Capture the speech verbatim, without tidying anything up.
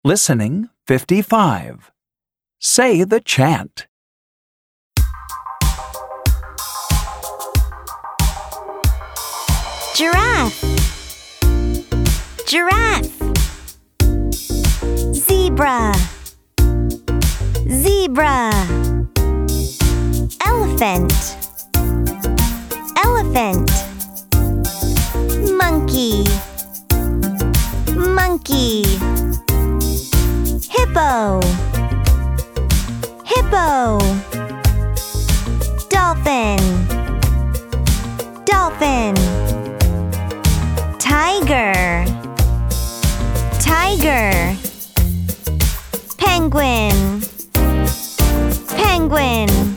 Listening fifty-five. Say the chant. Giraffe, giraffe. Zebra, zebra. Elephant, elephant. Monkey, monkey. Hippo, hippo. Dolphin, dolphin. Tiger, tiger. Penguin, penguin.